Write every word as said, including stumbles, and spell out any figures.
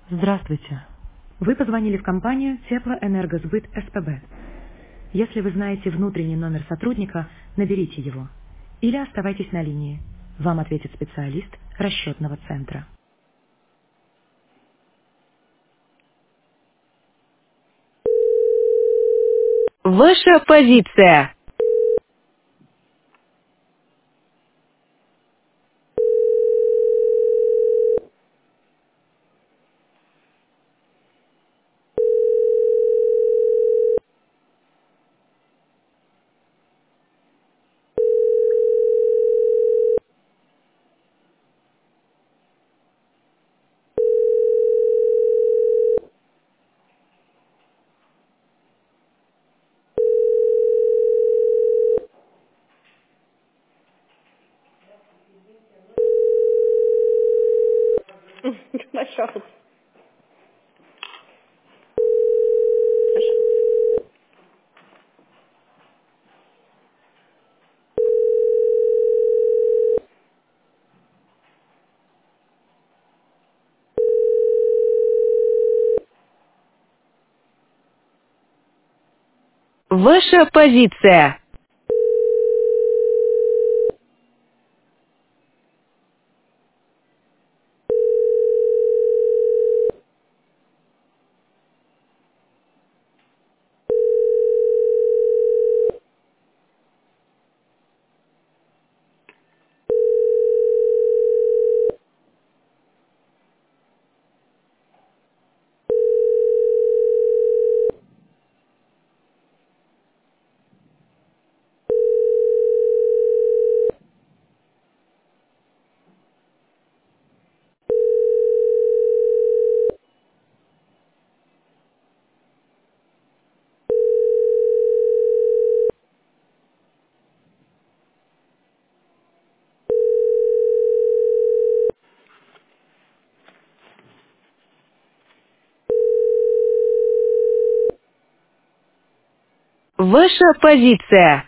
Здравствуйте. Вы позвонили в компанию Теплоэнергосбыт СПБ. Если вы знаете внутренний номер сотрудника, наберите его. Или оставайтесь на линии. Вам ответит специалист расчетного центра. Ваша позиция. Пожалуйста. Ваша позиция. Ваша позиция.